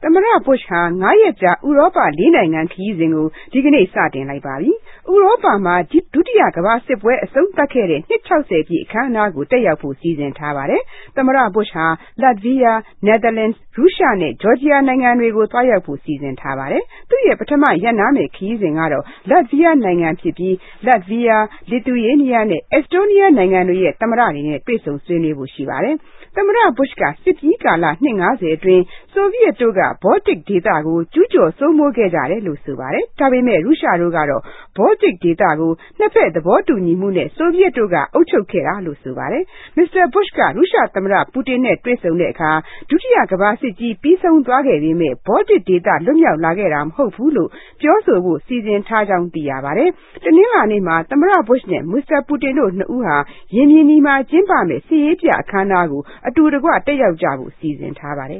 သမ္မတ Bush ဟာ9 ရက်ကြာဥရောပ4 နိုင်ငံခရီးစဉ်ကိုဒီကနေ့စတင်လိုက်ပါပြီ။ဥရောပမှာဒုတိယကမ္ဘာစစ်ပွဲအဆုံးသတ်ခဲ့တဲ့နှစ် 60 ပြည့်အခမ်းအနားကိုတက်ရောက်ဖို့စီစဉ်ထားပါတယ်။သမ္မတ Bush ဟာ Latvia, Netherlands, ရုရှားနဲ့ Georgia နိုင်ငံတွေကိုသွားရောက်ဖို့စီစဉ်ထားပါတယ်။သူ့ရဲ့ပထမရပ်နားမယ့်ခရီးစဉ်ကတော့ Latvia နိုင်ငံဖြစ်ပြီး Latvia, Lithuania နဲ့ Estonia နိုင်ငံတွေရဲ့သမ္မတတွေနဲ့တွေ့ဆုံဆွေးနွေးဖို့ရှိပါတယ်။သမ္မတ Bush ကစစ်ပြီးကာလနှစ် 50 အတွင်းဆိုဗီယက်တို့က Baltic ဒေသကိုကျူးကျော်စိုးမိုးခဲ့ကြတယ်လို့ဆိုပါတယ်။ဒါပေမဲ့ရုရှားတို့ကတော့ Baltic ဒေသကိုနှစ်ဖက်သဘောတူညီမှုနဲ့ဆိုဗီယက်တို့ကအုပ်ချုပ်ခဲ့တာလို့ဆိုပါတယ်။ Mr. Bush ကရုရှားသမ္မတပူတင်နဲ့တွေ့ဆုံတဲ့အခါဒုတိယကမ္ဘာစစ်ကြီးပြီးဆုံးသွားခဲ့ပေမဲ့ Baltic ဒေသလွတ်မြောက်လာခဲ့တာမဟုတ်ဘူးလို့ပြောဆိုဖို့စီစဉ်ထားကြောင်းသိရပါတယ်။တနင်္လာနေ့မှာသမ္မတ Bush နဲ့ Mr. Putin တို့နှစ်ဦးဟာရင်ပြင်နီမှာကျင်းပမယ့်စစ်ရေးပြအခမ်းအနားကိုအတူတကွတက်ရောက်ကြဖို့စီစဉ်ထားပါတယ်